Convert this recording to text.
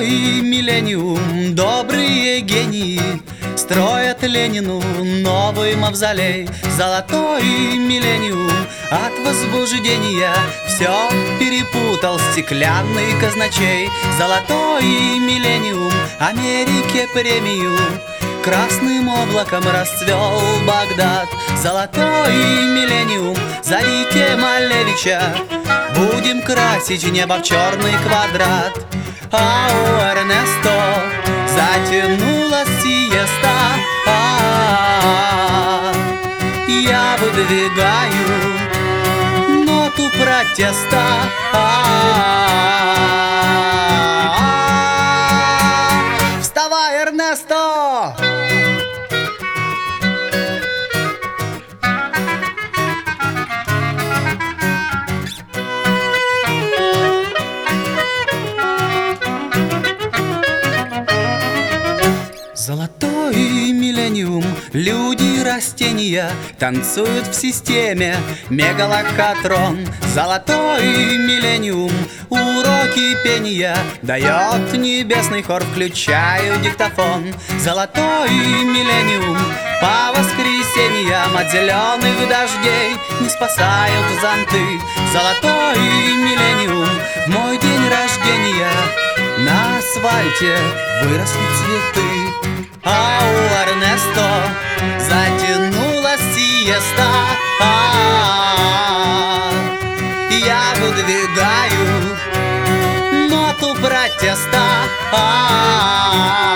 Золотой миллениум, добрые гении строят Ленину новый мавзолей. Золотой миллениум, от возбуждения все перепутал стеклянный казначей. Золотой миллениум, Америке премию красным облаком расцвел Багдад. Золотой миллениум, зовите Малевича, будем красить небо в черный квадрат. А у Эрнесто затянулась сиеста. Я выдвигаю ноту протеста. Вставай, Эрнесто! Золотой миллениум, люди растения танцуют в системе мегалокатрон. Золотой миллениум, уроки пения дает небесный хор, включаю диктофон. Золотой миллениум, по воскресеньям от зеленых дождей не спасают зонты. Золотой миллениум, в мой день рождения на асфальте выросли цветы. А у Эрнесто затянулась сиеста. Я выдвигаю ноту протеста.